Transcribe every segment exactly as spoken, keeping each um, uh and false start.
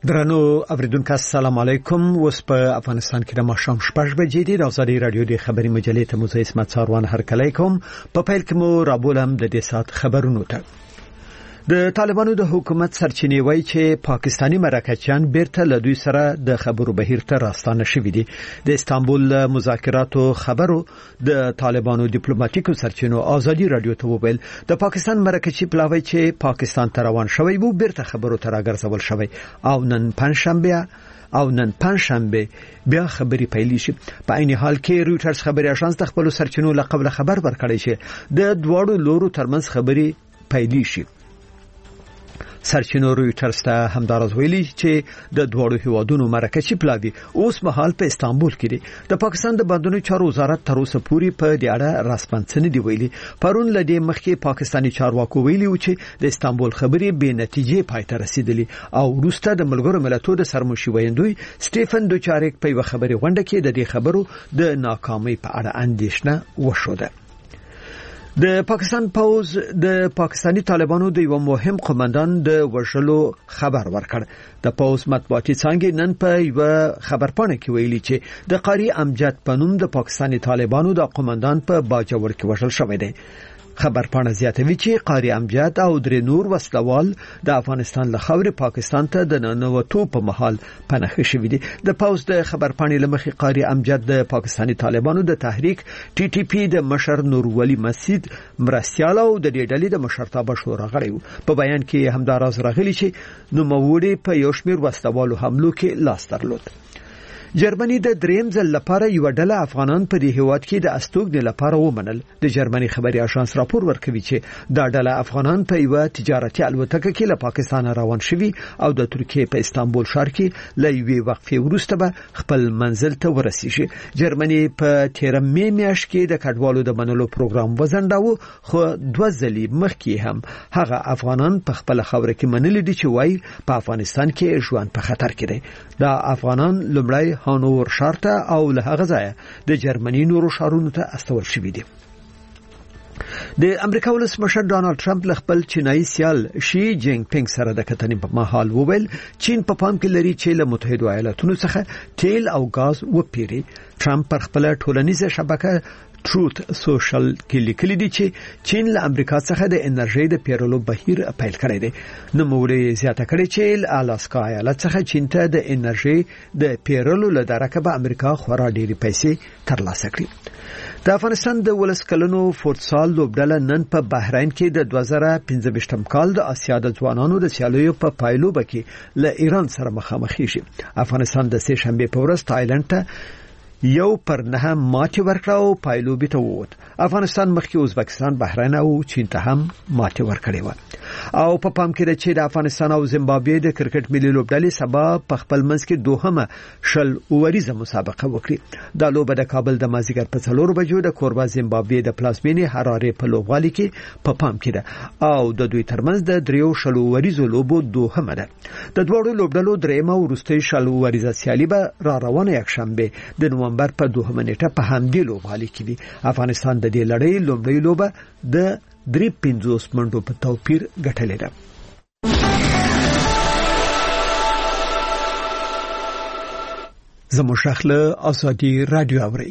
درنو اوریدونکو السلام علیکم. اوس په افغانستان کې د ماښام شپږ بجې دي. د ازادي رادیو د خبري مجلې ته مو اسمت ساروان هرکلی کوم. په پیل کې مو رابولم د دې سات خبرونو ته. د طالبانو د حکومت سرچینې وایي چې پاکستانی مرکچیان بیرته له دوی سره د خبرو بهیر ته راستانه شوي دي. د استانبول مذاکراتو خبرو د طالبانو ډیپلوماټیکو سرچینو ازادي رادیو ته وویل د پاکستان مرکچی پلاوی چې پاکستان ته روان شوی وو بیرته خبرو ته راګرځول شوی او نن پنځشنبه او نن پنځشنبه بیا خبري پیلې شي. په عین حال کې رويټرز خبري اژانس د خپل سرچینو لقب خبر ورکړی چې د دوړو لورو ترمنځ خبري پیلې شي. سرچینو رويټرز ته همدارز ویلي چې د دوړو هیوادونو مرکزی پلاوی اوس مهال په استانبول کې دي. د پاکستان د بندونو چارو وزارت تر اوسه پورې په دې اړه رسمنځنه دی ویلي. پرون لدې مخکې پاکستانی چارواکو ویلي و چې د استانبول خبري به نتیجې پای ته رسیدلې او وروسته د ملګرو ملتونو د سرمشي ویندوی سټيفن دوچارک په یو خبري غونډه کې د دې خبرو د ناکامۍ په اړه اندېښنه وشوده. د پاکستان پوز د پاکستانی طالبانو د یو مهم قومندان د وژلو خبر ورکړ. د پوز مطبوعاتي څنګه نن په یو خبرپاڼه کې ویلي چې د قاری امجد پنوم د پاکستانی طالبانو د قومندان په باجوړ کې وژل شوی دی. خبرپاڼه زیاتوي چې قاری امجد او درې نور وسلوال د افغانستان له خاورې پاکستان ته د ننوتو په محل پناه شوی دي. د پوز د خبرپاڼې لمخې قاری امجد د پاکستانی طالبانو د تحریک ټي ټي پی د مشر نور ولی مسجد مرستيال او د دې ډلې د مشرتابه شورا غړي وو. په بیان کې همداراز راغلي چې نوموړي په یو شمېر وسلوالو حملو کې لاس درلود. جرمني د دریم ځل لپاره یو ډله افغانان په دې هیواد کې د استوګنې لپاره ومنل. د جرمني خبري اژانس راپور ورکوي چې دا ډله افغانان په یو تجارتي الوتکه کې له پاکستان روان شوي او د ترکیه په استانبول ښار کې له یوې وقفې وروسته به خپل منزل ته ورسیږي. جرمني په تیر می میاشت کې د کډوالو د منلو پروګرام وزنداوه خو دوه ځلې مخکې هم هغه افغانان په خپل خاور کې منل دي چې وایي په افغانستان کې ژوند په خطر کې دی. دا افغانان لومړی هانوور شارته او له هغه ځایه د جرمني نورو شارونو ته استول شوي دي. د امریکا ولسمشر ډانلډ ټرمپ له خپل چینایي سیال شي جینګ پینګ سره د کتنې په مهال وویل چین په پام کې لري چې له متحده ایالاتونو څخه تیل او غاز وپیري. ټرمپ پر خپل ټولنیزه شبکه ټروت سوشل کې لیکلي دي چې چین له امریکا څخه د انرژي د پیرلو بهیر پیل کړی دی. نو موري زیاته کړی چې الاسکا ایالت څخه چین ته د انرژي د پیرلو لدارکه به امریکا خورا ډېری پیسې ترلاسه کړي. د افغانستان د ولس کلنو فوتسال لوبډله نن په بحرین کې د دوه زره پنځه کال د اسیا د ځوانانو د سیالیو په پایلوبه کې له ایران سره مخامخ شي. افغانستان د سه شنبه په ورځ تایلند ته یو پر نه ماتې ورکړه او پایلوبي ته ووت. افغانستان مخکې ازبکستان، بحرین او چین ته هم ماتې ورکړې و. او په پام کې ده چې د افغانستان او زیمبابوې د کرکټ ملي لوبډلې سبا په خپل منځ کې دوهمه شل اوریزه مسابقه وکړي. دا لوبه د کابل د مازیګر په څلور بجو د کوربه زیمبابوې د پلازمینې حرارې په لوبغالي کې په پام کې ده او د دوی ترمنځ د دریو شل اوریزو لوبو دوهمه ده. د دوړو لوبډلو درېمه او وروستۍ شل اوریزه سیالي به را روانه یک شنبه د نومبر په دوهمه نیټه په همدې لوبغالي کې دي. افغانستان د دې لړۍ لومړی لوبه د درې پنځوس منټو په توپیر ګټلې ده. زموږ شخله ازادي رادیو اوري.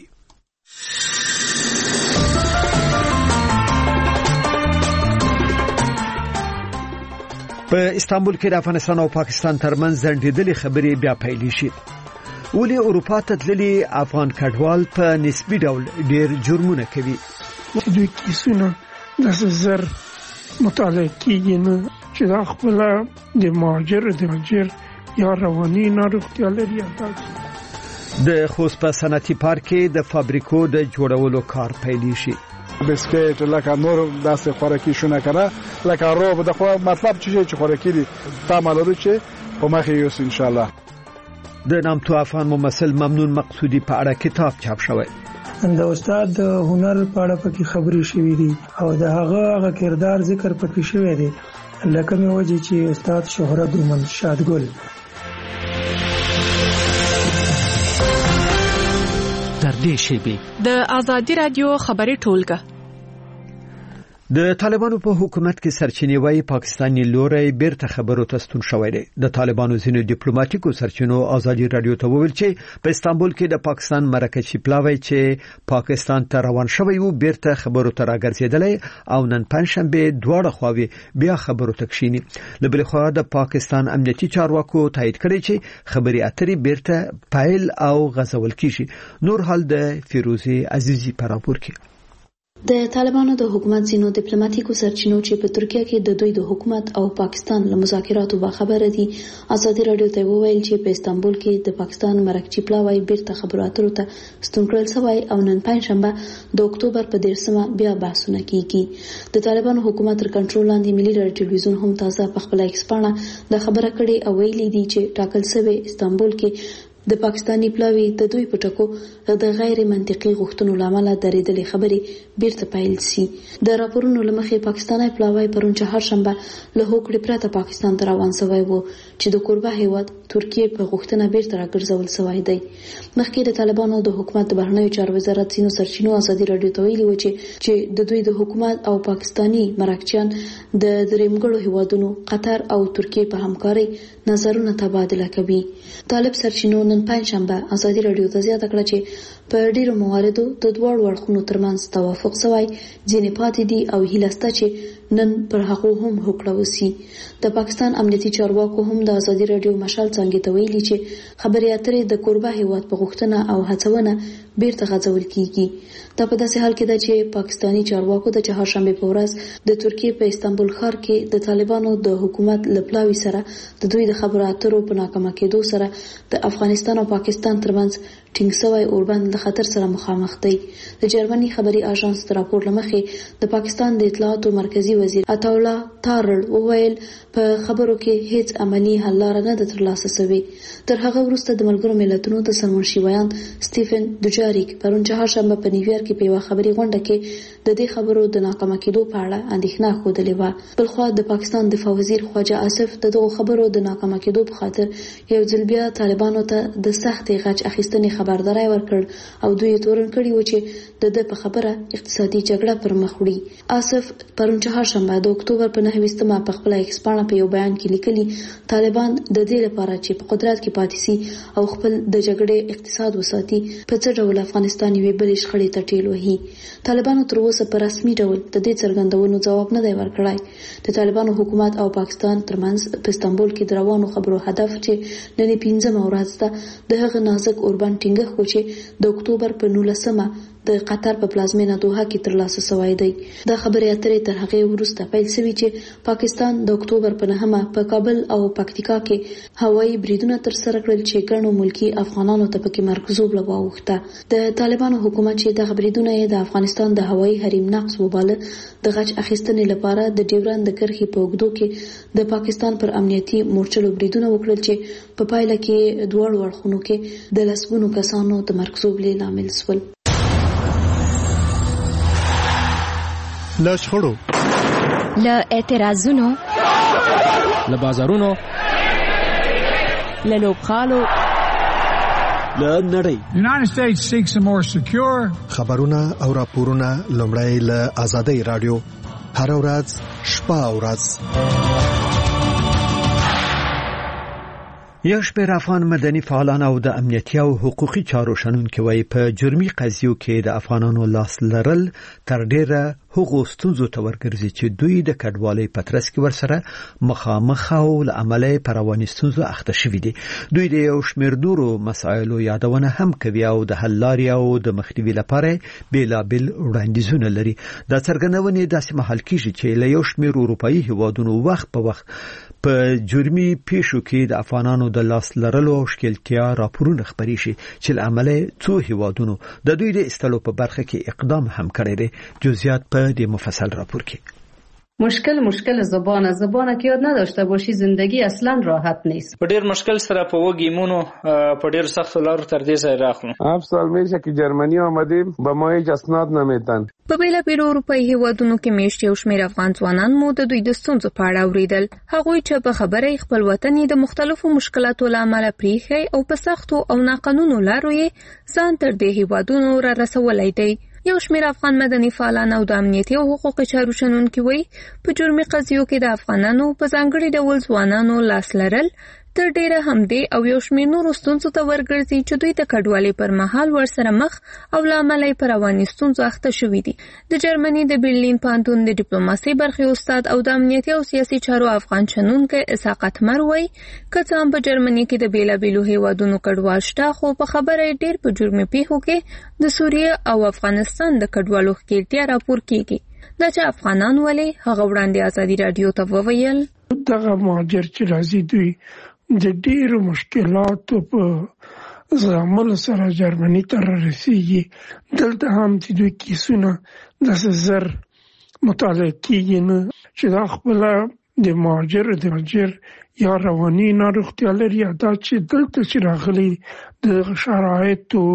په استانبول کې د افغانستان او پاکستان ترمنځ ځنډېدلې خبرې بیا پیلې شي. ولې اروپا ته تللي افغان کډوال په نسبي ډول ډېر جرمونه کوي. دوی کیسونه د زر مطالعه کیږي نه چې دا خپل د مهاجر د مهاجر یا رواني ناروغتیا لري. د خوست په صنعتي پارک کې د فابریکو د جوړولو کار پیلې شي. بسکټ لکه نور داسې خوراکي شونه کنه لکه روب د خو مطلب چې خوراکي دي تعاملو چې په مخې یوس ان شاء الله. د نامتو افغان ممثل ممنون مقصودی په اړه کتاب چاپ شوی. د استاد د هنر په اړه پکې خبرې شوې دي او د هغه هغه کردار ذکر پکې شوی دی لکه مې وجه چې استاد شهرت دومن شادګل. تر دې شی به د ازادي رادیو خبري ټولګه د طالبانو په حکومت کې سرچینې وايي پاکستاني لوري بیرته خبرو ته ستون شوی دی. د طالبانو ځینو ډیپلوماټیکو سرچینو ازادي رادیو ته وویل چې په استانبول کې د پاکستان مرکزي پلاوی چې پاکستان ته روان شوی وو بیرته خبرو ته راګرځیدلی او نن پنځشنبه دواړه خواوې بیا خبرو ته کښینی. له بل خوا د پاکستان امنیتي چارواکو تایید کړی چې خبري اترې بیرته پایل او غزول کیږي. نور حال د فیروزی عزیزی پر راپور کې. د طالبانو د حکومت ځینو ډیپلوماټیکو سرچینو چې په ترکیه کې د دوی د حکومت او پاکستان له مذاکراتو باخبره دي ازادي رادیو ته وویل چې په استانبول کې د پاکستان مرکزي پلاوی بیرته خبرو اترو ته ستون کړل شوی او نن پنځشنبه د اکتوبر په دیرشمه بیا بحثونه کیږي. د طالبانو حکومت تر کنټرول لاندې ملي رادیو ټلویزیون هم تازه په خپل ایکس پاڼه د خبره کړې او ویلي دي چې ټاکل شوی استانبول کې د پاکستاني پلاوی د دوی په ټکو د غیر منطقي غوښتنو لامل درېدلې خبرې بیرته پایل شي. د راپورونو لمخې پاکستاني پلاوی پرون چهارشنبه له هوکړې پرته پاکستان ته روان شوی وو چې د کوربه هیواد ترکیه په غوښتنه بیرته راګرځول شوی دی. مخکې د طالبانو د حکومت د بهرنیو چارو وزارت ځینو سرچینو ازادي رادیو ته ویلي و چې چې د دوی د حکومت او پاکستاني مرکچیان د درېمګړو هیوادونو قطر او ترکیه په همکاري نظرونه تبادله کوي. طالب سرچینو نن پنځشنبه ازادي رادیو ته زیاته کړه چې په ډیرو مواردو د دوه اړخونو ترمنځ توافق شوی ځینې پاتې دي او هیله شته چې نن پر هغه هم هوکړه وسی. د پاکستان امنیتي چارواکو هم د ازادي رادیو مشال څنګه ته ویلي چې خبري اترې د کوربه هیواد په غوښتنه او هڅونه بیرته غځول کیږي. دا په داسې حال کې ده چې پاکستاني چارواکو د چهارشنبه په ورځ د ترکیه په استانبول ښار کې د طالبانو د حکومت لپلاوي سره د دوی د خبرو اترو په ناکامه کېدو سره د افغانستان او پاکستان ترمنځ ټینګ شوی اوربند له خطر سره مخامخ دی. د جرمني خبري اژانس د راپور لمخې د پاکستان د اطلاعاتو مرکزی وزیر عطاالله تارړ وویل په خبرو کې هیڅ عملی حل لاره نه ده ترلاسه شوې. تر هغه وروسته د ملګرو ملتونو د سرمنشیویان سټیفن دوجاریک پرون چهارشنبه په نیویارک کې په یوه خبري غونډه کې د دې خبرو د ناکامه کېدو په اړه اندېښنه ښودلې وه. بلخوا د پاکستان دفاع وزیر خواجه آصف د دغو خبرو د ناکامه کېدو په خاطر یو ځل بیا طالبانو ته د سختې غچ اخیستنې خبرداری ورکړ او دوی تورن کړي و چې د د په خبره اقتصادي جګړه پر مخ وړي. آصف پرون چهارشنبه د اکتوبر په نهه ویشتمه په خپل ایکس پاڼه په یو بیان کې لیکلي طالبان د دې لپاره چې په قدرت کې پاتې سي او خپل د جګړې اقتصاد وساتي په څه ډول افغانستان یوې بلې شخړې ته ټیل وهي. طالبانو تر اوسه په رسمي ډول د دې څرګندونو ځواب نه دی ورکړی. د طالبانو حکومت او پاکستان ترمنځ په استانبول کې د روانو خبرو هدف چې نن پنځمه ورځ ده د هغه نازک اوربند ټینګښت و چې د اکتوبر په نولسمه د قطر په پلازمینه دوحه کې ترلاسه شوی دی. دا خبرې اترې تر هغې وروسته پیل شوې چې پاکستان د اکتوبر په نهمه په کابل او پکتیکا کې هوایي بریدونه ترسره کړل چې ګڼو ملکي افغانانو ته پکې مرکزوب واوښته. د طالبانو حکومت چې دغه بریدونه یې د افغانستان د هوایي حریم نقض وباله د غچ اخیستنې لپاره د ډیورند د کرښې په اوږدو کې د پاکستان پر امنیتي مورچلو بریدونه وکړل چې په پایله کې دواړو اړخونو کې د لسګونو کسانو د مرکزوب لامل شول. له شخړو، له اعتراضونو، له بازارونو، له لوبغالو، له نړۍ United States seeks a more secure خبرونه او راپورونه لومړی له آزادۍ رادیو هر ورځ شپه او ورځ. یو شمېر افغان مدني فعالان او د امنیتي او حقوقي چارو شنونکي وایي په جرمي قضیو کې د افغانانو لاس لرل تر ډیره هغو ستونزو ته ورګرځي چې دوی د کډوالۍ په ترڅ کې ورسره مخامخ او له امله په رواني ستونزو اخته شوي دي. دوی د یو شمېر نورو مسایلو یادونه هم کوي او د حل لارې او د مخنیوي لپاره بېلابېل وړاندیزونه لري. دا څرګندونې داسې مهال کېږي چې له یو شمېر اروپایي هیوادونو وخت په وخت په جرمي پیښو کې د افغانانو د لاس لرلو او ښکېلتیا راپورونه خپرې شي چې له امله څو هیوادونو د دوی د ایستلو په برخه کې اقدام هم کړی دی. جزئیات په دې مفصل راپور کې. مشکل مشکل زبانه زبانه که یاد نداشته باشی زندگی اصلا راحت نیست. په ډیر مشکل سره په وګیمونو په ډیر سخت لارو تر دې ځای راغلو. هفت سال میشه که جرمنی آمدیم با ما هیچ اسناد نمیدن. په بیلابیلو اروپایي هیوادونو کې میشت یو شمېر افغان ځوانان مو د دوی د ستونزو په اړه اورېدل. هغوی چې په خبره خپل وطن د مختلفو مشکلاتو له امله پریښی او په سختو او ناقانونو لارو یې ځان تر دې هیوادونو را رسولی دی. یو شمېر افغان مدني فعالان او د امنیتي او حقوقي چارو شنونکي وایي په جرمي قضیو کې د افغانانو په ځانګړي ډول ځوانانو لاس لرل تر ډیره همدې او یو شمېر نورو ستونزو ته ورګرځي چې دوی د کډوالۍ پر مهال ورسره مخ او له امله یې پر رواني ستونزو اخته شوي دي. د جرمني د برلین پوهنتون د ډیپلوماسۍ برخې استاد او د امنیتي او سیاسي چارو افغان شنونکی اسحاق اتمر وایي که څه هم په جرمني کې د بېلابېلو هیوادونو کډوال شته خو په خبره یې ډېر په جرمي پیښو کې د سوریې او افغانستان د کډوالو ښکېلتیا راپور کیږي. دا چې افغانان ولې هغه وړاندې ازادي راډیو ته وویل دغه مهاجر چې راځي دوی د ډېرو مشکلاتو په زغملو سره جرمني ته رارسېږي. دلته هم چې دوی کیسونه داسې زر مطالعه کېږي نه چې دا خپله د مهاجر د مهاجر یا رواني ناروغتیا لري یا دا چې دلته چې راغلي د شرایطو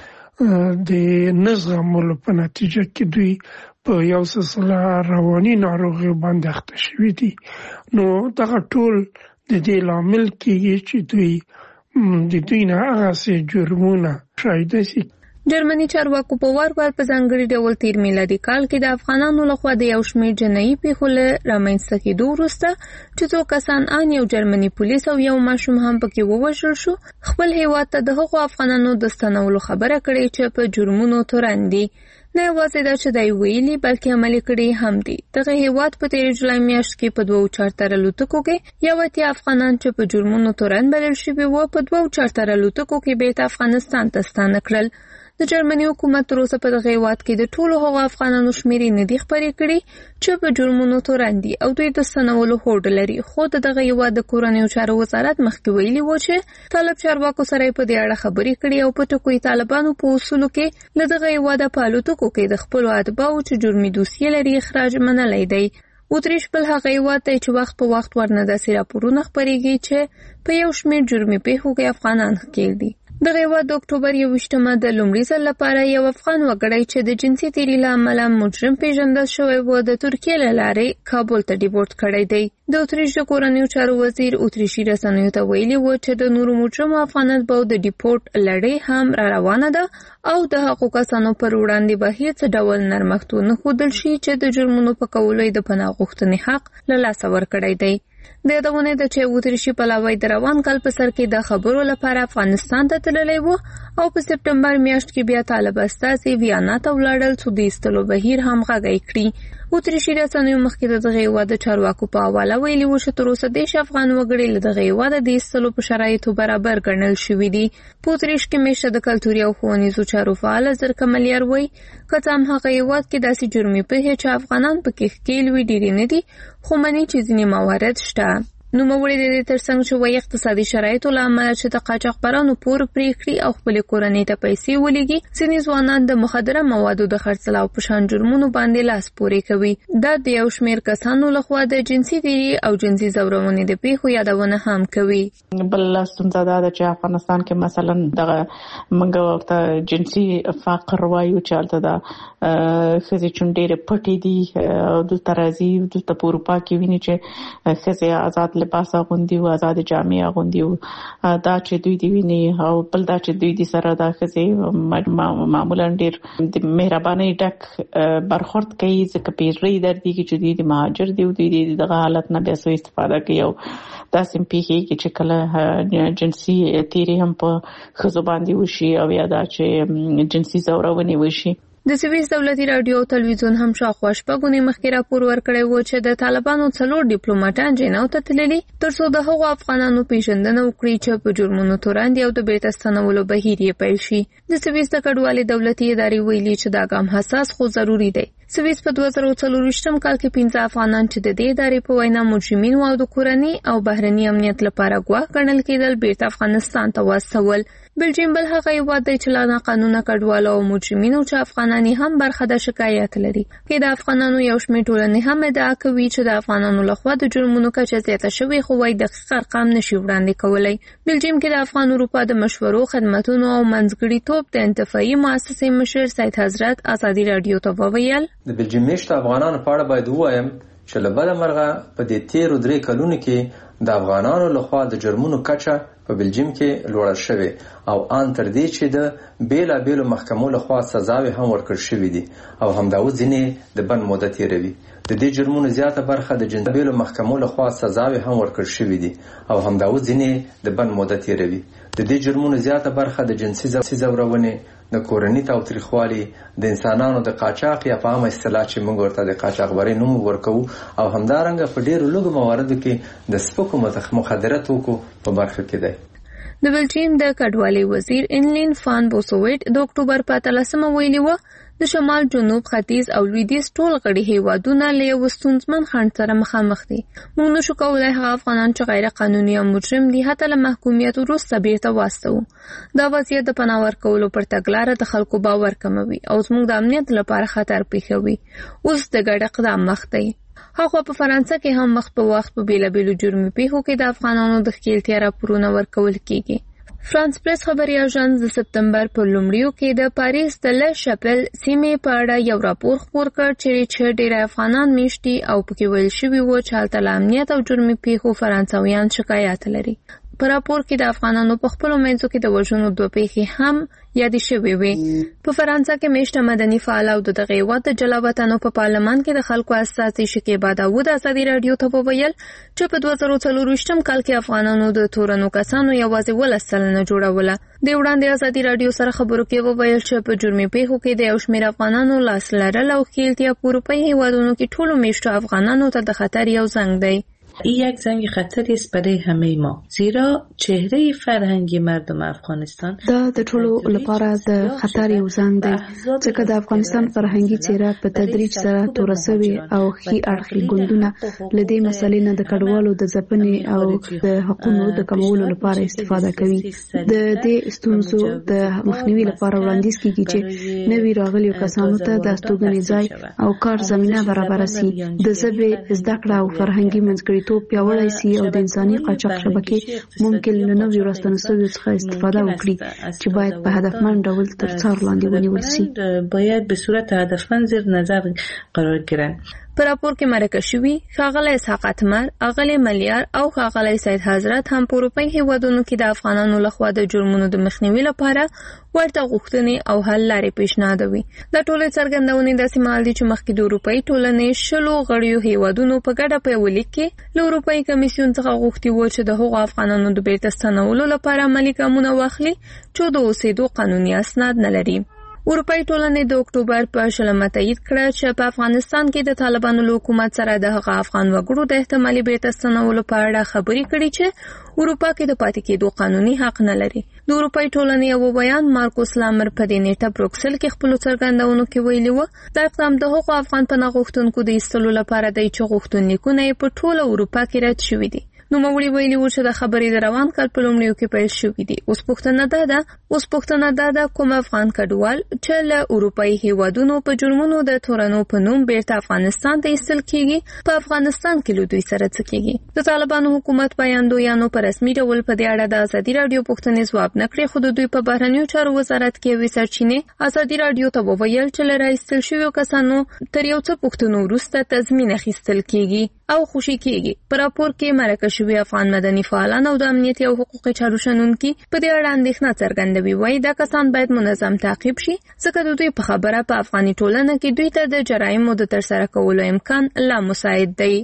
د نه زغملو په نتیجه کې دوی په یو سلسله رواني ناروغیو باندې اخته شوي دي. نو دغه ټول د دې لامل کېږي چې دوی د دوی نه هغسې جرمونه شایده شي. جرمني چارواکو په وار وار په ځانګړي ډول تیر میلادي کال کې د افغانانو لخوا د یو شمېر جنایي پیښو له رامنځته کېدو وروسته چې څو کسان ان یو جرمني پولیس او یو ماشوم هم پکې ووژل شو خپل هیواد ته د هغو افغانانو د ستنولو خبره کړې چې په جرمونو تورن دي. نه یوازې دا چې دی ویلي بلکې عملي کړي هم دي. دغه هیواد په تېرې جولای میاشت کې په دوو چارتر الوتکو کې یو اتیا افغانان چې په جرمونو تورن بلل شوي وو په دوو چارتر الوتکو کې بیرته افغانستان ته ستانه کړل. د جرمني حکومت تر اوسه په دغه هیواد کې د ټولو هغو افغانانو شمېرې نه دي خپرې کړي چې په جرمونو تورن دي او دوی د ستنولو هوډ لري. خو د دغه هیواد د کورنیو چارو وزارت مخکې ویلي و چې طالب چارواکو سره یې په دې اړه خبرې کړي او په ټکو یې طالبانو په اصولو کې له دغه هیواده په الوتکو کې د خپلو اتباعو چې جرمي دوسیې لري اخراج منلی دی. اتریش بل هغه هیواد دی چې وخت په وخت ورنه داسې راپورونه خپرېږي چې په یو شمېر جرمي پیښو کې افغانان ښکېل دي. دغه هیواد د اکتوبر یوویشتمه د لومړي ځل لپاره یو افغان وګړی چې د جنسي تېري له امله مجرم پیژندل شوی و د ترکیې له لارې کابل ته ډیپورټ کړی دی. د اتریش د کورنیو چارو وزیر اتریشي رسنیو ته ویلي و چې د نورو مجرمو افغانانو به د ډیپورټ لړۍ هم را روانه ده او د هغو کسانو پر وړاندې به هېڅ ډول نرمښت ونه ښودل شي چې د جرمونو په کولو یې د پناه غوښتنې حق له لاسه ورکړی دی. د یادونې ده چې اتریشي پلاوی د روان کال په سر کې د خبرو لپاره افغانستان ته تللی و او په سپټمبر میاشت کې بیا طالب استازي ویانا ته ولاړل چې د ایستلو بهیر هم غږی کړي. اتریشي رسنیو مخکې د دغه هیواد د چارواکو په حواله ویلي و چې تر اوسه دېرش افغان وګړي له دغه هیواده د ایستلو په شرایطو برابر ګڼل شوي دي. په اتریش کې میشته د کلتوري او ښوونیزو چارو فعاله زرکه ملیار وایي که څه هم هغه هیواد کې داسې جرمي پیښې چې افغانان پکې ښکېل وي ډېرې نه دي خو مني چې ځینې موارد شته. نوموړي د دې ترڅنګ چې وایي اقتصادي شرایطو له امله چې د قاچاقبرانو پور پرې کړي او خپلې کورنۍ ته پیسې ولېږي ځینې ځوانان د مخدره موادو د خرڅلاو په شان جرمونو باندې لاس پورې کوي. دا د یو شمېر کسانو لخوا د جنسي تېري او جنسي ځورونې د پیښو یادونه هم کوي. بل ستونزه دا ده چې افغانستان کې مثلا دغه موږ ورته جنسي فقر وایو چې هلته د ښځې چونډې پټې دي او دلته راځي دلته په اروپا کې ویني چې ښځې آزاد لباس اغوندي او آزاد جامې اغوندي او دا چې دوی دی ویني او بل دا چې دوی دي سره دا ښځې معمولا ډېر د مهربانۍ ډک برخورد کوي ځکه پیژري دردي کې چې دوی د مهاجر دی او دوی دغه حالت نه بیا سو استفاده کوي او داسې پیښې چې کله جنسي تېري هم په ښځو باندې وشي او یا دا چې جنسي ځورونې وشي. د سویس دولتي راډیو او تلویزیون هم شاوخوا شپږ اونۍ مخکې راپور ورکړی و چې د طالبانو څلور ډیپلوماټان جناو ته تللي تر څو د هغو افغانانو پیژندنه وکړي چې په جرمونو تورن دي او د بیرته ستنولو بهیر یې پیل شي. د سویس د کډوالۍ دولتي ادارې ویلي چې دا ګام حساس خو ضروري دی. سویس په دوه زره څلرویشتم کال کې پنځه افغانان چې د دې ادارې په وینا مجرمین او د کورني او بهرني امنیت لپاره ګواښ ګڼل کېدل بیرته افغانستان ته واستول. بلجیم بل هغه هیواد دی چې له ناقانونه کډوالو او مجرمینو چې افغانان هم برخه د شکایت لري. کې د افغانانو یو شمېر ټولنې هم ادعا کوي چې د افغانانو لخوا د جرمونو کچه زیاته شوې خو وايي دقیق ارقام نشي وړاندې کولی. بلجیم کې د افغان اروپا د مشورو خدماتونو او منځګړیتوب د انتفاعي مؤسسې مشر سید حضرت ازادي راډیو ته وویل د بلجیم میشته افغانانو په اړه باید ووایم چې له بله مرغه په دې تیرو درې کلونو کې د افغانانو لخوا د جرمونو کچه په بلجیم کې لوړه شوې او ان تر دې چې د بیلابیلو محکمو لخوا سزاوې هم ورکړل شوې دي او همداوس ځینې د بند موده تیروي. د دې جرمونو زیاته برخه د جنسي بیلو محکمو لخوا سزاوې هم ورکړل شوې دي او همداوس ځینې د بند موده تیروي. د دې جرمونو زیاته برخه د جنسي ځورونې، د کورنۍ تاوتریخوالي، د انسانانو د قاچاق یا په عامه اصطلاح چې موږ ورته د قاچاقبرۍ نوم ورکوو او همدارنګه په ډېرو لږو مواردو کې د سپکو مخدره توکو په برخه کې دی. د بلجیم د کډوالۍ وزیر انلین فان بوسویټ د اکتوبر په اتلسمه ویلي و د شمال، جنوب، ختیځ او لویدیځ ټول غړي هیوادونه له یو ستونزمن خنډ سره مخامخ دي. موږ نشو کولی هغه افغانان چې غیر قانوني او مجرم دي حتی له محکومیت وروسته بیرته واستوو. دا وضعیت د پناه ورکولو پر تګلاره د خلکو باور کموي او زموږ د امنیت لپاره خطر پیښوي. اوس د ګډ اقدام مخ دی. هغه په فرانسه کې هم وخت په وخت په بیلابیلو جرمي پیښو کې د افغانانو د ښکیلتیا راپورونه ورکول کیږي. فرانس پریس خبري اژانس د سپتمبر په لومړیو کې د پاریس د ل شپل سیمې په اړه یو راپور خپور کړ چې ډېر افغانان میشتي او پکې ویل شوي و چې هلته له امنیت او جرمي پیښو فرانسویان شکایت لري. په راپور کې د افغانانو په خپلو منځو کې د وژنو دوه پیښې هم یادې شوې وې. په فرانسه کې میشته مدني فعال او د دغه هېواد د جلا وطنو په پارلمان کې د خلکو استازي شکیبا داود ازادي راډیو ته وویل چې په دوه زره څلرویشتم کال کې افغانانو د تورنو کسانو یوازې ولس سلنه جوړوله. د وړاندې ازادي راډیو سره خبرو کې وویل چې په جرمي پیښو کې د یو شمېر افغانانو لاس لرل او ښکیلتیا په اروپایي هېوادونو کې ټولو میشتو افغانانو ته د خطر یو زنګ دی. این یک زنگ خطری است برای همه ما، زیرا چهره فرهنگی مردم افغانستان دا د ټولو لپاره د خطر یو زنګ دی، ځکه د افغانستان فرهنګي څیره په تدریج سره توره سوې او ښي اړخي ګوندونه له دې مسلې نه د کډوالو د ځپنې او د حقونو د کمولو لپاره استفاده کوي. د دې ستونزو د مخنیوي لپاره وړاندیز کیږي چې نوي راغلیو کسانو ته د استوګنې ځای او کار زمینه برابره سي، د ژبې زده کړه او فرهنګي منځګړیتوب پیاوړی سي او د انساني قاچاق شبکې ممکن له نویو راستنو سویو څخه استفاده وکړي چې باید په هدفمند ډول تر څار لاندې ونیول سي. باید به صورت هدفمند زیر نظر قرار گیرند. په راپور کې مرکه شوي ښاغلی اسحاق اتمر، اغلی ملیار او ښاغلی سید حضرت هم په اروپایي هېوادونو کې د افغانانو لخوا د جرمونو د مخنیوي لپاره ورته غوښتنې او حل لارې پیشنهادوي. دا ټولې څرګندونې داسې مهال دي چې مخکې د اروپایي ټولنې شلو غړیو هېوادونو په ګډه په یوه لیک کې له اروپایي کمیسیون څخه غوښتي وو چې د هغو افغانانو د بیرته ستنولو لپاره عملي ګامونه واخلي چې د اوسېدو قانوني اسناد نه لري. اروپایي ټولنې د اکتوبر په شلمه تایید کړه چې په افغانستان کې د طالبانو له حکومت سره د هغه افغان وګړو د احتمالي بیرته ستنولو په اړه خبرې کړي چې اروپا کې د پاتې کېدو قانوني حق نه لري. د اروپایي ټولنې یو بیان مارکوس لامر په دې نیټه بروکسل کې خپلو څرګندونو کې ویلي و دا اقدام د هغو افغان پناه غوښتونکو د ایستلو لپاره دی چې غوښتنلیکونه یې په ټوله اروپا کې رد شوي دي. نوموړي ویلي و چې د خبرې د روان کال په لومړیو کې پیل شوي دي. اوس پوښتنه دا ده اوس پوښتنه دا ده کوم افغان کډوال چې له اروپایي هېوادونو په جرمونو د تورنو په نوم بیرته افغانستان ته ایستل کیږي په افغانستان کې له دوی سره څه کیږي. د طالبانو حکومت بیاندویانو په رسمي ډول په دې اړه د ازادي راډیو پوښتنې ځواب نه کړې، خو د دوی په بهرنیو چارو وزارت کې یوې سرچینې ازادي راډیو ته وویل چې له راایستل شویو کسانو تر یو څه پوښتنو وروسته تضمین اخیستل کیږي او خوشي کیږي. په راپور کې مرکه شوي افغان مدني فعالان او د امنیتي او حقوقي چارو شنونکي په دې اړه اندېښنه څرګندوي. وایي دا کسان باید منظم تعقیب شي ځکه د دوی په خبره په افغاني ټولنه کې دوی ته د جرایمو د ترسره کولو امکان لا مساعد دی.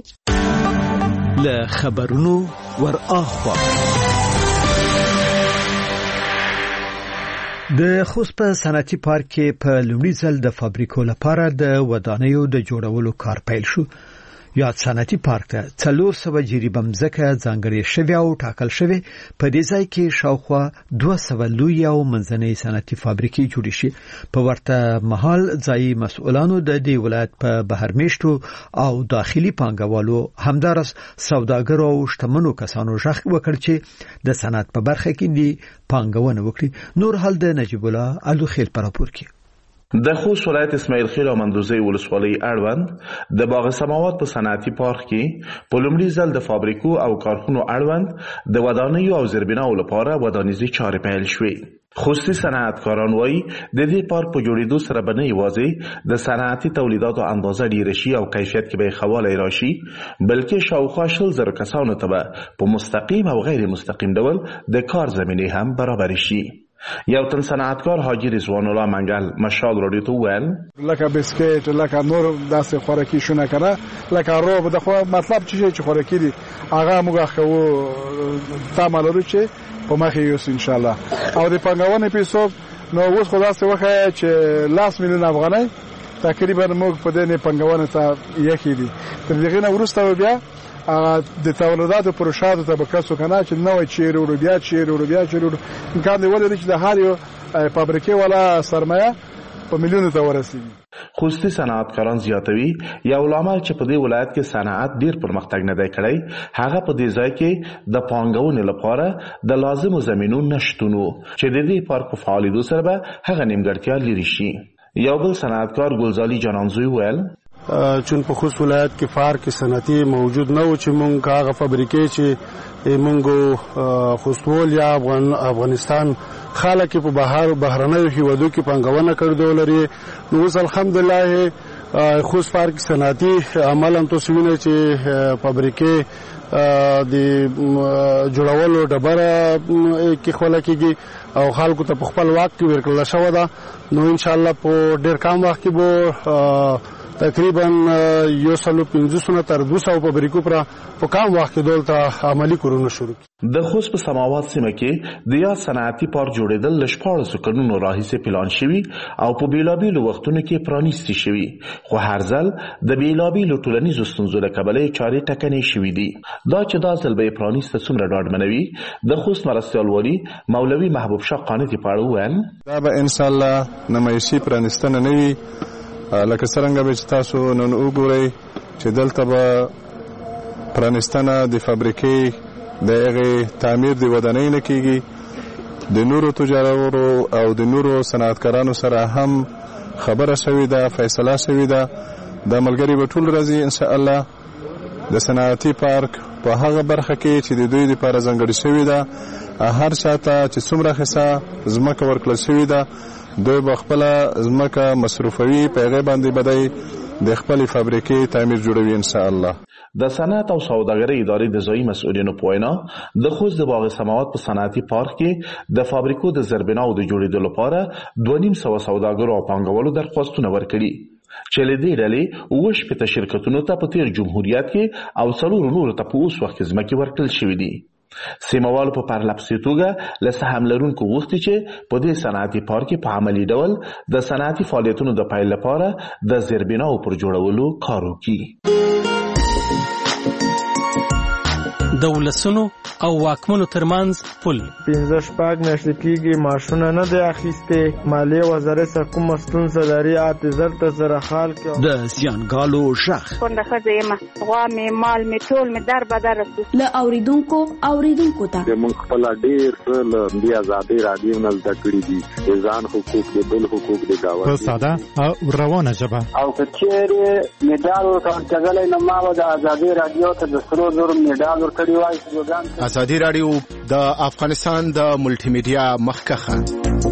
له خبرونو ور اخوا د خوست په صنعتي پارک کې په لومړي ځل د فابریکو لپاره د ودانیو د جوړولو کار پیل شو. یاد صنعتي پارک ته څلور سوه جریبه مځکه ځانګړې شوې او ټاکل شوې. په دې ځای کې شاوخوا دوه سوه لوی او منځنۍ صنعتي فابریکې جوړې شي. په ورته مهال ځایي مسؤلانو د دې ولایت په بهرمیشتو او داخلي پانګوالو همدارس سوداګرو او شتمنو کسانو ژغ وکړ چې د صنعت په برخه کې دي پانګونه وکړي. نور حال د نجیب الله الوخیل پر راپور کې د خوست ولایت اسماعیل خیل او مندوزی ولسوالۍ اړوند د باغ سماوات په صنعتي پارک کې په لومړي ځل د فابریکو او کارخونو اړوند د ودانیو او زیربناو لپاره ودانیزي چارې پیل شوې. خوستي صنعتکاران وایي د دې پارک په جوړېدو سره به نه یوازې د صنعتي تولیداتو اندازه ډیره شي او کیفیت کې به یې ښه والی راشي، بلکې شاوخوا شل زره کسانو ته به په مستقیم او غیر مستقیم ډول د کار زمینې هم برابر شي. یو تن صنعتکار حاجی رضوان الله منګل مشال رادیو ته وویل لکه بسکټ لکه نور داسې خوراکي شونه کنه لکه روب د خو مطلب چې چې خوراکي دي هغه موږ خو تعاملو چې په مخه یو ان شاء الله او د پنګونې پیسو نو اوس خو داسې وخه چې لاس میلیون افغانۍ تقریبا موږ په دې پنګونې ته یې دي تر دغه نه ورسته بیا د تولیداتو پروژو ته به کسو کنه چې نوې چیرې ورو بیا چیرې ورو بیا چیرې ورو امکان دی ولې چې د هر یو فابریکې ولا سرمایه په میلیونو ته ورسیږي. خوستي صنعتکاران زیاتوي یو لامل چې په دې ولایت کې صنعت ډیر پرمختګ نه دی کړی هغه په دې ځای کې د پانګونې لپاره د لازمو زمینو نشټونو چې د دې پارک په فعالیدو سره به هغه نیمګړتیا لري شي. یو بل صنعتکار ګلزالي جانانزوی ویل چون په خوست ولایت کې پارک صنعتي موجود نه و چې مونږ هغه فابریکې چې مونږ خوستوال یا افغانستان خلک په بهر بهرنیو هیوادو کې پنګونه کړې لري نو اوس الحمدلله خوست پارک صنعتي عملاً تاسو وینئ چې فابریکې د جوړولو ډبره کې خوله کېږي او خلکو ته په خپل وخت کې ورکړل شوې ده نو ان شاء الله په ډېر کم وخت کې به تقریبا یو سلو پنځوس تر دوه سوه فابریکو پر په کم وخت کې دولت عملی کورونه شروع کړي. د خوست په سماوات سیمه کې د یا صنعتي پارک جوړېدل له شپاړسو کلونو راهیسې پلان شوي او په بیلابیلو وختونو کې پرانیستي شوي خو هر ځل د بیلابیلو ټولنیزو ستونزو له کبله چارې ټکنۍ شوي دي. دا چې دا ځل به یې پرانیسته څومره ډاډمنوي د خوست مرستیال والي مولوي محبوب شاه قانتي په اړه وویل دا به انشاءالله نمایشي پرانیستنه نه وي لکه څرنګه به چې تاسو نن وګورئ چې دلته به پرانیستنه د فابریکې د هغې تعمیر د ودانۍ نه کېږي. د نورو تجارو او د نورو صنعتکارانو سره هم خبره شوې ده فیصله شوې ده دا ملګري به ټول راځي انشاءالله د صنعتي پارک په هغه برخه کې چې د دوی دپاره ځانګړې شوې ده هر چا ته چې څومره حصه ځمکه ورکړل شوې ده دوی به خپله ځمکه مصرفوي په هغې باندې به دی د خپلې فابریکې تعمیر جوړوي انشاءالله. د صنعت او سوداګرۍ ادارې د ځایي مسؤلینو په وینا د خوست د باغ سماوات په صنعتي پارک کې د فابریکو د زیربناو د جوړېدو لپاره دوه نیم سوه سوداګرو او پانګوالو درخواستونه ورکړي چې له دې ډلې اووه شپېته شرکتونو ته په تېر جمهوریت کې او څلورو نورو ته په اوس وخت کې ځمکې ورکړل شوي دي. سیموالو په پرلپسې توګه له سهم لرونکو غوښتي چې په دې صنعتي پارک کې په عملي ډول د صنعتي فعالیتونو د پیل لپاره د زیربناو پر جوړولو کار وکړي. د ولسونو او واکمنو ترمنځ پل پنځه شپږ میاشتې کېږي معاشونه نه دی اخیستې مالیې وزارت سره کومه ستونزه لري اته زر ته زره خال کې د زیانګالو غږ کونډه ښځه یم غوا مې مال مې ټول مې در بدر له اوریدونکو اوریدونکو ته موږ خپل ډېر څه له دې ازادۍ راډیو نه زده کړي دي د ځان حقوق د بل حقوق د ګاونډي په ساده او روانه ژبه او که چېرې مډال ورکړلی نو ما به د ازادۍ راډیو ته د سرو زرو مډال ورکړی وای. ازادي راډیو د افغانستان د ملټي میډیا مخکخه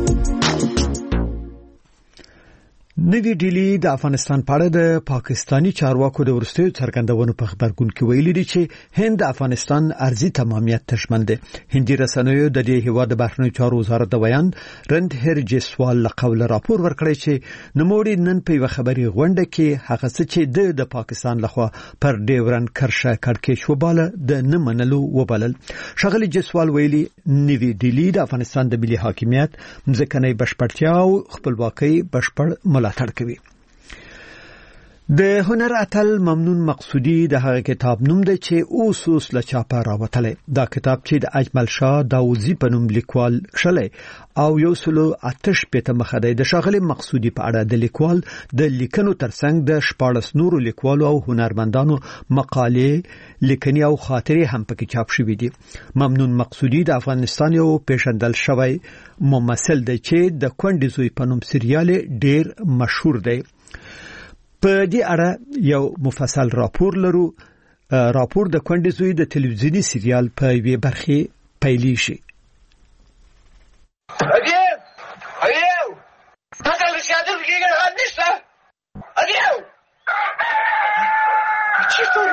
نوی ډیلی د افغانستان په اړه د پاکستانی چارواکو د ورستیو څرګندونو په خبرګون کې ویلي دي چې هند د افغانستان ارضي تمامیت تشمن دي. هندي رسنیو د دې هیواد د بهرنیو چارو وزارت د بیان رندهر جسوال له قوله راپور ورکړی چې نوموړي نن په یو خبري غونډه کې هغه څه چې د پاکستان لخوا پر ډیورن کرښه کړکېچ وباله د نه منلو وبلل. شغلي جسوال ویلي نوی ډیلی د افغانستان د ملي حاکمیت مځکنۍ بشپړتیا او خپلواکۍ بشپړ ملاتړ کوي. د هنر اتل ممنون مقصودی د هغه کتاب نوم دی چې اوس اوس له چاپه راوتلی. دا کتاب چې د اجمل شاه داوودزی په نوم لیکوال کښلی او یو سلو اته شپېته مخه دی. د ښاغلي مقصودی په اړه د لیکوال د لیکنو ترڅنګ د شپاړس نورو لیکوالو او هنرمندانو مقالې، لیکنې او خاطرې هم پکې چاپ شوي دي. ممنون مقصودی د افغانستان یو پیژندل شوی ممثل دی چې د کونډې زوی په نوم سریال ډیر مشهور دی. په دې اړه یو مفصل راپور لرو. راپور د کونډې زوی د تلویزیونی سریال په یوې برخې پیلی شي. اګیو اګیو تاسو له شاده کېږئ غږ نشته. اګیو چې څه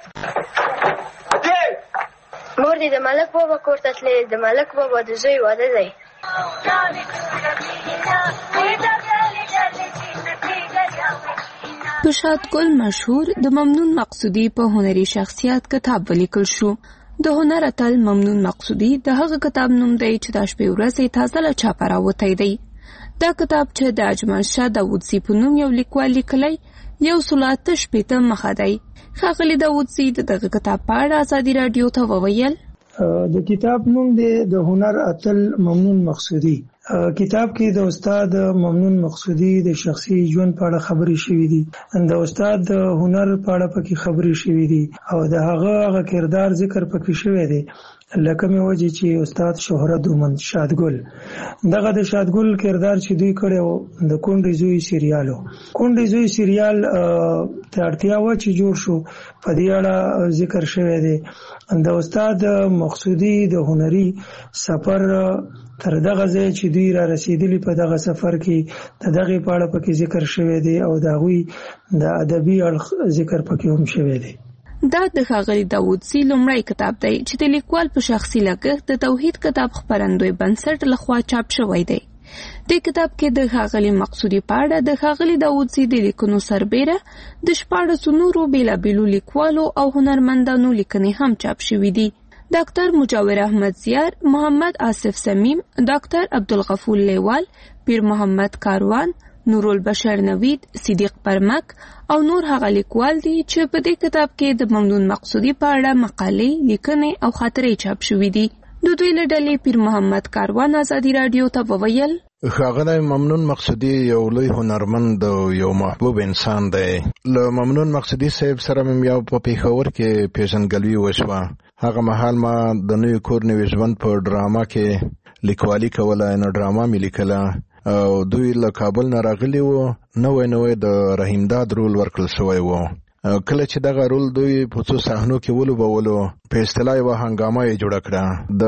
مور دې د ملک بابا کور ته تللې. د ملک بابا د زوی واده دی. په شادګل مشهور د ممنون مقصودی په هنري شخصیت کتاب ولیکل شو. د هنر اتل ممنون مقصودی د هغه کتاب نوم دی چې د شپې ورځې تازه له چاپه راوتی دی. دا کتاب چې د اجمل شاه داوودزی په نوم یو لیکوال لیکلی یو سل اته شپېته مخه دی. ښاغلي داوودزی د دغه کتاب په اړه ازادي راډیو ته وویل. د کتاب نوم دی د هنر اتل ممنون مقصودی. کتاب کې د استاد ممنون مقصودی د شخصي ژوند په اړه خبرې شوې دي. د استاد د هنر په اړه پکې خبرې شوې دي او د هغه هغه کردار ذکر پکې شوی دی لکه مې وجه چې استاد شهرت ومن شادګل دغه د شادګل کردار چې دوی کړو د کونډې زوی سریالو کونډې زوی سریال ته اړتیا و چې جوړ شو په دې اړه ذکر شوی دی. د استاد مقصودی د هنري سفر تر دغه ځای چې دوی را رسیدلی په دغه سفر کې د دغه په اړه پکې ذکر شوی دی او د هغوی د ادبي اړخ ذکر پکې هم شوی دی. دا د ښاغلي داوودزی لومړی کتاب دی چې د لیکوال په شخصي لګښت د توحید کتاب خپرندوی بنسټ لخوا چاپ شوی دی. د کتاب کې د ښاغلي مقصودی په اړه د ښاغلي داوودزی د لیکنو سربیره د شپاړسو نورو بیلابیلو لیکوالو او هنرمندانو لیکنې هم چاپ شوي دي. ډاکټر مجاور احمد زیار، محمد آصف سمیم، ډاکټر عبدالغفور لیوال، پیر محمد کاروان، نورالبشر نوید، صدیق پرمک او نور هغه لیکوال دي چې په دې کتاب کې د ممنون مقصودی په اړه مقالې، لیکنې او خاطرې چاپ شوي دي. د دوی له ډلې پیر محمد کاروان ازادي راډیو ته وویل. ښاغلی ممنون مقصودی یو لوی هنرمند او یو محبوب انسان دی. له ممنون مقصودی صاحب سره مې یو په پېښور کې پیژندګلوي وشوه. هغه مهال ما د نوي کور نوي ژوند په ډراما کې لیکوالي کوله، نو ډراما مې لیکله او دوی له کابل نه راغلي وو. نوی نوی د رحیم داد رول ورکړل شوی وو. کله چې دغه رول دوی په څو صحنو کې ولوبولو په اصطلاح یوه هنګامه یې جوړه کړه. د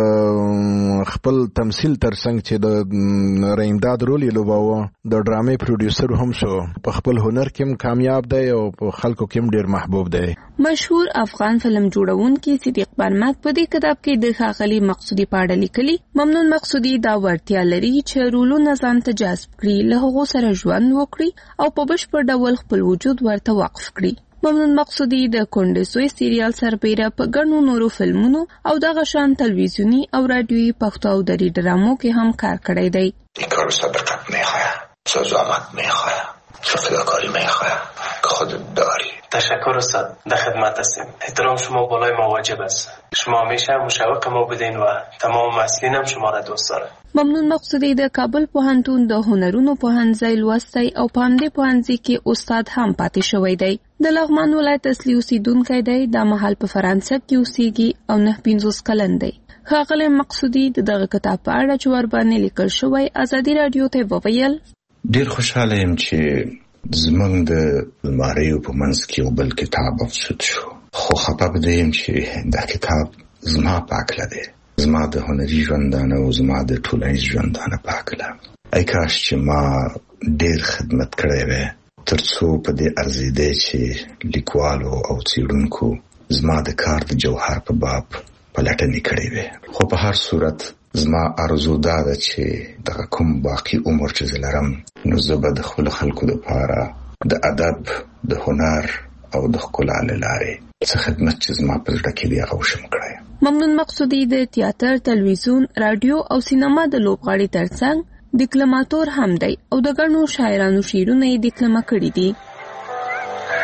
خپل تمثیل ترڅنګ چې د رحیم داد رول یې لوباوه د ډرامې پروډیوسر هم شو. په خپل هنر کې هم کامیاب دی او په خلکو کې هم ډیر محبوب دی. مشهور افغان فلم جوړونکي صدیق پرمک په دې کتاب کې د ښاغلي مقصودی په اړه لیکلي. ممنون مقصودی دا وړتیا لري چې رولونه ځان ته جذب کړي، له هغو سره ژوند وکړي او په بشپړ ډول خپل وجود ورته وقف کړي. ممنون مقصودی د کونډې زوی سریال سربیره په ګڼو نورو فلمونو او دغه شان تلویزیونی او رادیویي پښتو او دری ډرامو کې هم کار کړی دی. کار صداقت میخواه، صداقت میخواه، فداکاری میخواه که خودت داری. تشکر استاد، در خدمت هستیم. احترام شما بالای ما واجب است. شما همیشه مشوق ما بودین و تمام مسئولین هم شما را دوست دارن. ممنون مقصودی د کابل پوهنتون د هنرونو پوهنځی لوستی او په همدې پوهنځي کې استاد هم پاتې شوی دی. د لغمان ولایت اصلي اوسیدونکی دی. دا مهال په فرانسه کې اوسیږي او نه پنځوس کلن دی. ښاغلی مقصودی د دغه کتاب په اړه چې ورباندې لیکل شوی ازادي راډیو ته وویل. ډیر خوشحاله یم چې زمونږ د الماریو په منځ کې یو بل کتاب افسود شو، خو خفه په دې یم چې دا کتاب زما په هکله دی، زما د هنري ژوندانه او زما د ټولنیز ژوندانه په هکله. ای کاش چې ما ډیر خدمت کړی وی تر څو په دې ارزیدی چې لیکوالو او څېړونکو زما د کار د جوهر په باب پلټنې کړې وی. خو په هر صورت زما ارزو دا ده چې دغه کوم باقي عمر چې زه لرم نو زه به د خپلو خلکو دپاره د ادب، د هنر او د ښکلا له لارې څه خدمت چې زما په زړه کې دی هغه وشم کړی. ممنون مقصودی د تیاتر، تلویزیون، رادیو او سینما د لوبغاړي ترڅنګ ډیکلماتور هم دی او د ګڼو شاعرانو شعرونه یې ډیکلمه کړي دي.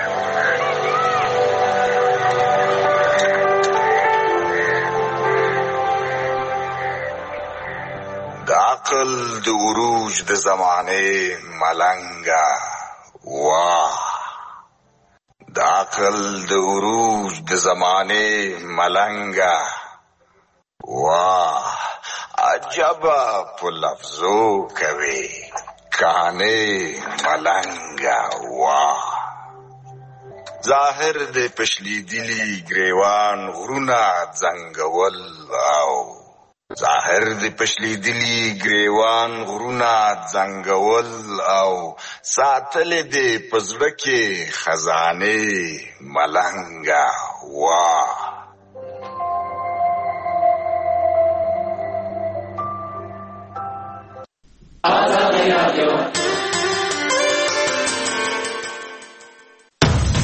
عروج د زمانه ملنګا واه د عقل د عروج د زمانه ملنګا واه عجبا په لفظو کوي کانه ملنګا واه ظاهر د پښلی دلی گریوان غرونا زنګول او ظاهر د پښلی دلی گریوان غرونا زنګول او ساتل د پزړه کې خزانه ملنګا واه آزاد رادیو